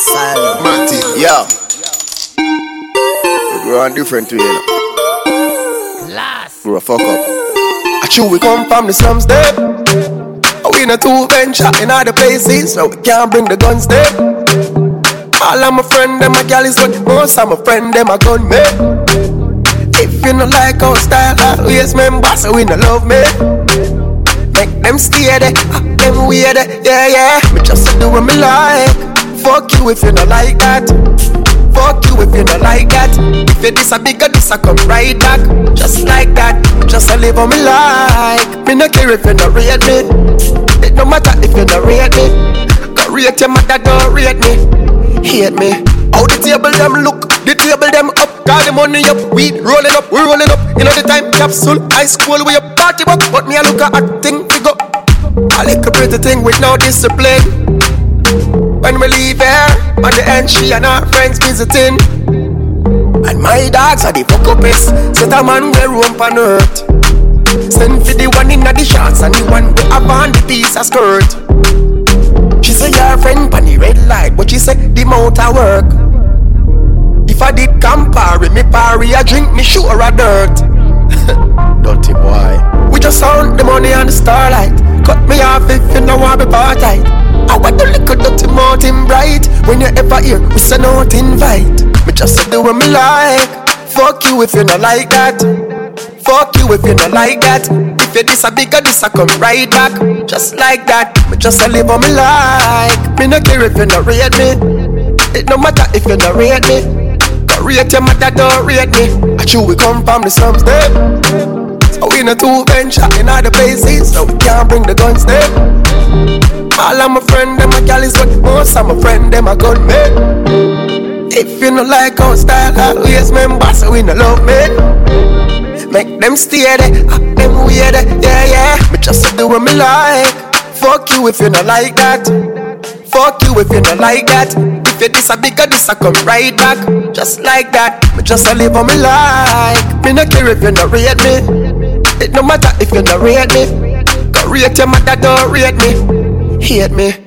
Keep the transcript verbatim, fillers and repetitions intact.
Silent. Matty. Yo. We're on different to you know. Last. We're a fuck up. I true we come from the slums there. We not two venture in other places, so we can't bring the guns there. All of my friend them a gal is what most of my friend them a gun me. If you no like our style, always remember so we no love me. Make them stay there, act them weird, yeah yeah. Me just do what me like. Fuck you if you no like that. Fuck you if you no like that. If you this a bigger, this a come right back. Just like that, just a live on me like. Me no care if you no rate me. It no matter if you no rate me. Go rate your mother, don't rate me. Hate me. How the table them look, the table them up. Call the money up, weed rolling up, we rolling up. You know the time capsule, high school we a party buck. But me a look at hot thing, we go. I like a pretty thing with no discipline. When we leave here, on the end she and her friends visiting. And my dogs are the fuck upest. Set a man we roam on earth. Send for the one in the shots and the one we have on the piece of skirt. She say your friend pan the red light, but she say the mouth a work. If I did compare me party, I drink me sure a dirt. Dirty boy. We just sound the money and the starlight. Cut me off if you know I be part tight. I want to look at dirty mountain bright. When you ever hear, we say not invite. Me just say do what me like. Fuck you if you not like that. Fuck you if you not like that. If you this a bigger, this a come right back. Just like that. Me just a live on me like. Me no care if you not rate me. It no matter if you not rate me. Go rate your mother, don't rate me. I true we come from the slums there. So we no two venture in other places, so we can't bring the guns there. All of my friend them a gal is what most of my friend them a gun me. If you no like our style, always remember so we no love me. Make them stay there, act them weird, yeah yeah. Me just do what me like. Fuck you if you no like that. Fuck you if you no like that. If you this a bigger, this a come right back. Just like that, me just a live on me like. Me no care if you no rate me. It no matter if you no rate me. Go rate your mother, don't rate me. Hate me.